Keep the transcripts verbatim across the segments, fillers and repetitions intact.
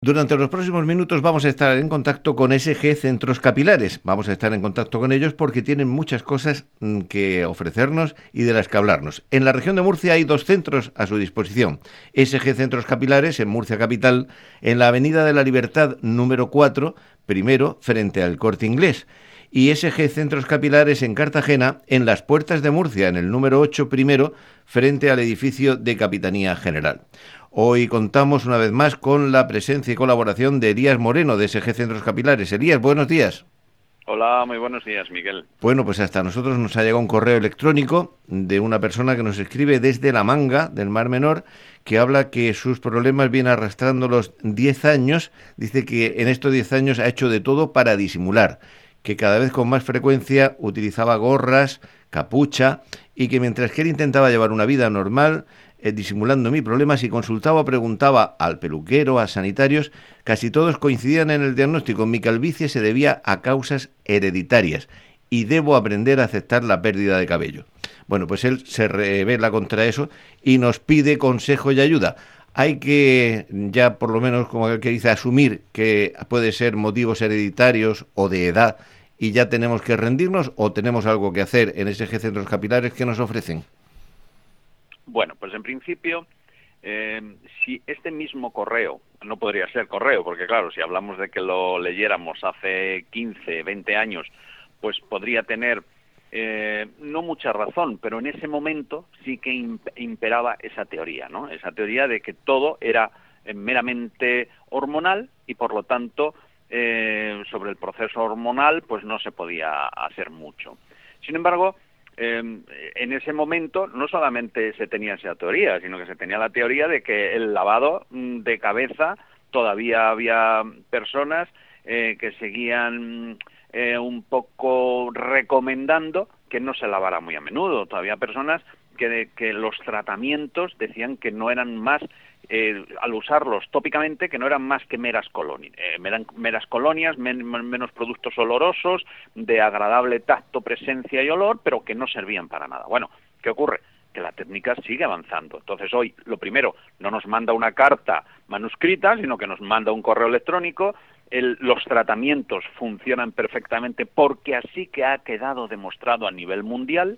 Durante los próximos minutos vamos a estar en contacto con S G Centros Capilares. Vamos a estar en contacto con ellos porque tienen muchas cosas mm, que ofrecernos y de las que hablarnos. En la región de Murcia hay dos centros a su disposición. S G Centros Capilares en Murcia Capital, en la Avenida de la Libertad número cuatro, primero, frente al Corte Inglés. Y S G Centros Capilares en Cartagena, en las Puertas de Murcia, en el número ocho, primero, frente al edificio de Capitanía General. Hoy contamos una vez más con la presencia y colaboración de Elías Moreno, de S G Centros Capilares. Elías, buenos días. Hola, muy buenos días, Miguel. Bueno, pues hasta nosotros nos ha llegado un correo electrónico de una persona que nos escribe desde La Manga, del Mar Menor, que habla que sus problemas vienen arrastrando los diez años. Dice que en estos diez años ha hecho de todo para disimular, que cada vez con más frecuencia utilizaba gorras, capucha, y que mientras que él intentaba llevar una vida normal, eh, disimulando mis problemas, y consultaba o preguntaba al peluquero, a sanitarios, casi todos coincidían en el diagnóstico: mi calvicie se debía a causas hereditarias y debo aprender a aceptar la pérdida de cabello. Bueno, pues él se revela contra eso y nos pide consejo y ayuda. Hay que, ya por lo menos, como aquel que dice, asumir que puede ser motivos hereditarios o de edad, y ya tenemos que rendirnos, o tenemos algo que hacer en S G Centros Capilares. ¿Que nos ofrecen? Bueno, pues en principio, eh, si este mismo correo, no podría ser correo, porque claro, si hablamos de que lo leyéramos hace quince, veinte años, pues podría tener eh, no mucha razón, pero en ese momento sí que imperaba esa teoría, ¿no? Esa teoría de que todo era eh, meramente hormonal y por lo tanto eh, sobre el proceso hormonal pues no se podía hacer mucho. Sin embargo, Eh, en ese momento no solamente se tenía esa teoría, sino que se tenía la teoría de que el lavado de cabeza, todavía había personas eh, que seguían eh, un poco recomendando que no se lavara muy a menudo. Todavía personas que, que los tratamientos decían que no eran más, eh, al usarlos tópicamente, que no eran más que meras colonias, eh, meran, meras colonias, men, menos productos olorosos, de agradable tacto, presencia y olor, pero que no servían para nada. Bueno, ¿qué ocurre? Que la técnica sigue avanzando. Entonces hoy, lo primero, no nos manda una carta manuscrita, sino que nos manda un correo electrónico. El, los tratamientos funcionan perfectamente porque así que ha quedado demostrado a nivel mundial.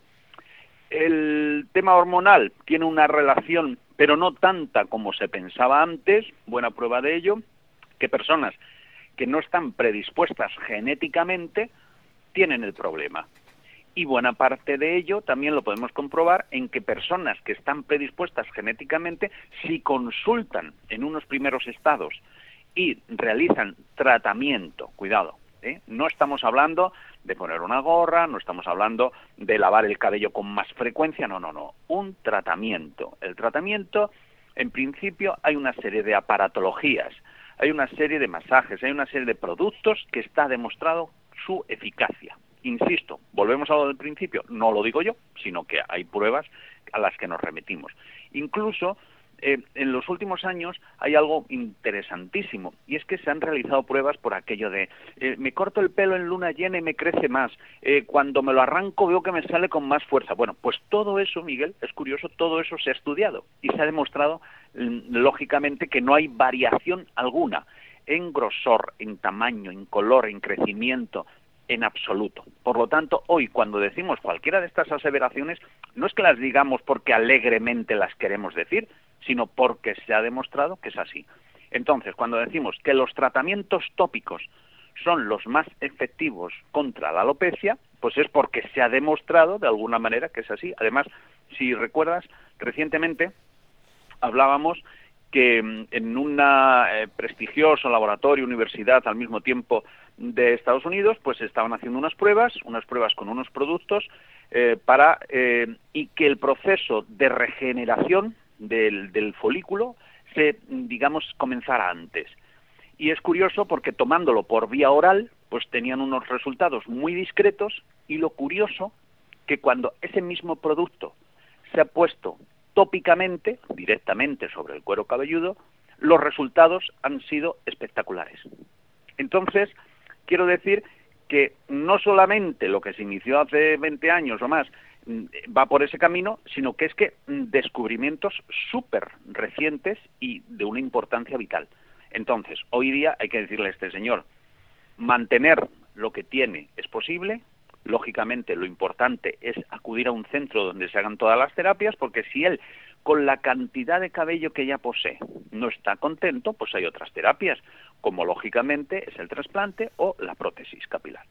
El tema hormonal tiene una relación, pero no tanta como se pensaba antes. Buena prueba de ello, que personas que no están predispuestas genéticamente tienen el problema. Y buena parte de ello también lo podemos comprobar en que personas que están predispuestas genéticamente, si consultan en unos primeros estados y realizan tratamiento, cuidado, ¿eh? No estamos hablando de poner una gorra, no estamos hablando de lavar el cabello con más frecuencia, no, no, no, un tratamiento. El tratamiento, en principio, hay una serie de aparatologías, hay una serie de masajes, hay una serie de productos que está demostrado su eficacia. Insisto, volvemos a lo del principio, no lo digo yo, sino que hay pruebas a las que nos remitimos. Incluso Eh, en los últimos años hay algo interesantísimo, y es que se han realizado pruebas por aquello de eh, me corto el pelo en luna llena y me crece más, eh, cuando me lo arranco veo que me sale con más fuerza. Bueno, pues todo eso, Miguel, es curioso, todo eso se ha estudiado y se ha demostrado, lógicamente, que no hay variación alguna en grosor, en tamaño, en color, en crecimiento, en absoluto. Por lo tanto, hoy cuando decimos cualquiera de estas aseveraciones, no es que las digamos porque alegremente las queremos decir, sino porque se ha demostrado que es así. Entonces, cuando decimos que los tratamientos tópicos son los más efectivos contra la alopecia, pues es porque se ha demostrado de alguna manera que es así. Además, si recuerdas, recientemente hablábamos que en un eh, prestigioso laboratorio, universidad al mismo tiempo de Estados Unidos, pues estaban haciendo unas pruebas, unas pruebas con unos productos eh, para eh, y que el proceso de regeneración Del, del folículo se, digamos, comenzara antes. Y es curioso porque tomándolo por vía oral, pues tenían unos resultados muy discretos, y lo curioso que cuando ese mismo producto se ha puesto tópicamente, directamente sobre el cuero cabelludo, los resultados han sido espectaculares. Entonces, quiero decir que no solamente lo que se inició hace veinte años o más va por ese camino, sino que es que descubrimientos súper recientes y de una importancia vital. Entonces, hoy día hay que decirle a este señor, mantener lo que tiene es posible. Lógicamente, lo importante es acudir a un centro donde se hagan todas las terapias, porque si él, con la cantidad de cabello que ya posee, no está contento, pues hay otras terapias, como lógicamente es el trasplante o la prótesis capilar.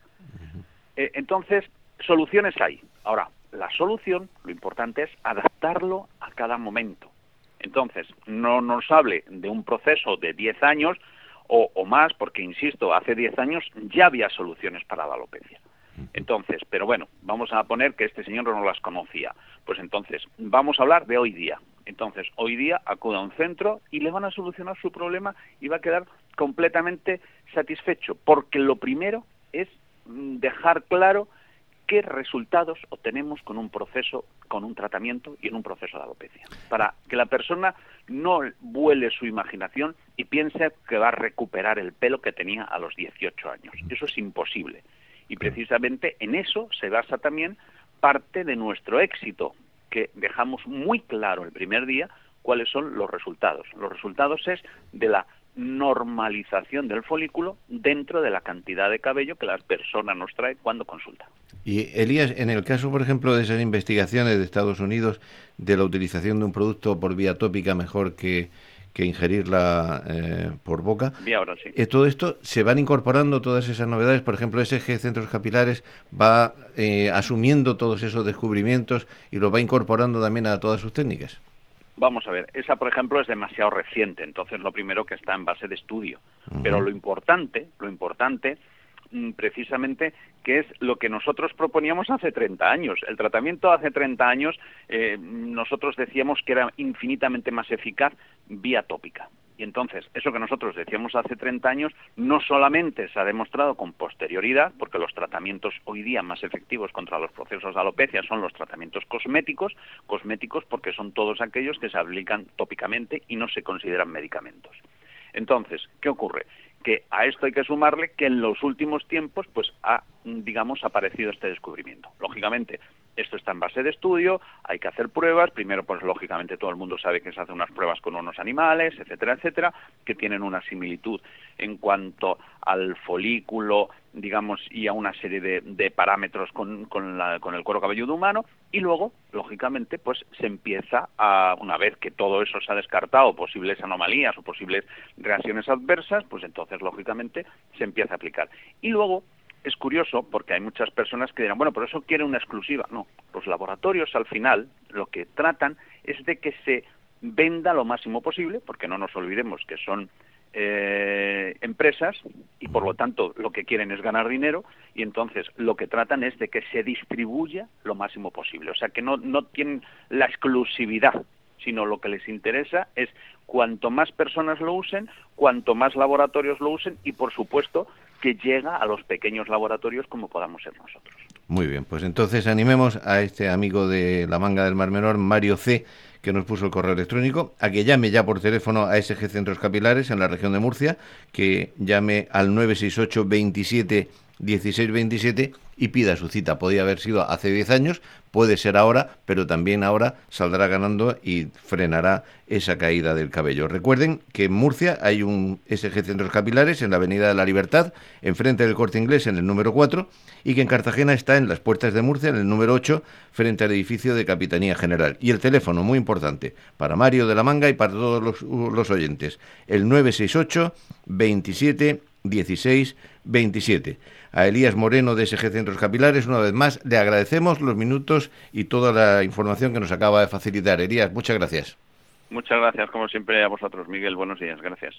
Eh, entonces, soluciones hay. Ahora, la solución, lo importante es adaptarlo a cada momento. Entonces, no nos hable de un proceso de diez años o, o más, porque, insisto, hace diez años ya había soluciones para la alopecia. Entonces, pero bueno, vamos a poner que este señor no las conocía. Pues entonces, vamos a hablar de hoy día. Entonces, hoy día acuda a un centro y le van a solucionar su problema y va a quedar completamente satisfecho, porque lo primero es dejar claro qué resultados obtenemos con un proceso, con un tratamiento y en un proceso de alopecia, para que la persona no vuele su imaginación y piense que va a recuperar el pelo que tenía a los dieciocho años. Eso es imposible. Y precisamente en eso se basa también parte de nuestro éxito, que dejamos muy claro el primer día cuáles son los resultados. Los resultados es de la normalización del folículo dentro de la cantidad de cabello que la persona nos trae cuando consulta. Y Elías, en el caso, por ejemplo, de esas investigaciones de Estados Unidos de la utilización de un producto por vía tópica mejor que que ingerirla eh, por boca. Y ahora sí. Eh, todo esto, se van incorporando todas esas novedades. Por ejemplo, S G Centros Capilares va eh, asumiendo todos esos descubrimientos y los va incorporando también a todas sus técnicas. Vamos a ver, esa por ejemplo es demasiado reciente, entonces lo primero que está en base de estudio. Uh-huh. Pero lo importante, lo importante precisamente, que es lo que nosotros proponíamos hace treinta años. El tratamiento hace treinta años, eh, nosotros decíamos que era infinitamente más eficaz vía tópica. Y entonces, eso que nosotros decíamos hace treinta años, no solamente se ha demostrado con posterioridad, porque los tratamientos hoy día más efectivos contra los procesos de alopecia son los tratamientos cosméticos, cosméticos porque son todos aquellos que se aplican tópicamente y no se consideran medicamentos. Entonces, ¿qué ocurre? Que a esto hay que sumarle que en los últimos tiempos pues ha, digamos, aparecido este descubrimiento. Lógicamente, esto está en base de estudio, hay que hacer pruebas. Primero, pues lógicamente todo el mundo sabe que se hacen unas pruebas con unos animales, etcétera, etcétera, que tienen una similitud en cuanto al folículo, digamos, y a una serie de, de parámetros con, con, la, con el cuero cabelludo humano. Y luego, lógicamente, pues se empieza a, una vez que todo eso se ha descartado, posibles anomalías o posibles reacciones adversas, pues entonces, lógicamente, se empieza a aplicar. Y luego, es curioso porque hay muchas personas que dirán, bueno, pero eso quiere una exclusiva. No, los laboratorios al final lo que tratan es de que se venda lo máximo posible, porque no nos olvidemos que son eh, empresas y por lo tanto lo que quieren es ganar dinero, y entonces lo que tratan es de que se distribuya lo máximo posible. O sea, que no, no tienen la exclusividad, sino lo que les interesa es cuanto más personas lo usen, cuanto más laboratorios lo usen y, por supuesto, que llega a los pequeños laboratorios como podamos ser nosotros. Muy bien, pues entonces animemos a este amigo de la Manga del Mar Menor, Mario C., que nos puso el correo electrónico, a que llame ya por teléfono a S G Centros Capilares en la región de Murcia, que llame al nueve seis ocho veintisiete dieciséis veintisiete y pida su cita. Podía haber sido hace diez años, puede ser ahora, pero también ahora saldrá ganando y frenará esa caída del cabello. Recuerden que en Murcia hay un S G Centros Capilares en la Avenida de la Libertad, enfrente del Corte Inglés en el número cuatro, y que en Cartagena está en las Puertas de Murcia en el número ocho, frente al edificio de Capitanía General. Y el teléfono, muy importante, para Mario de la Manga y para todos los, los oyentes, el nueve seis ocho veintisiete dieciséis veintisiete. A Elías Moreno de S G Centros Capilares, una vez más, le agradecemos los minutos y toda la información que nos acaba de facilitar. Elías, muchas gracias. Muchas gracias, como siempre, a vosotros, Miguel. Buenos días, gracias.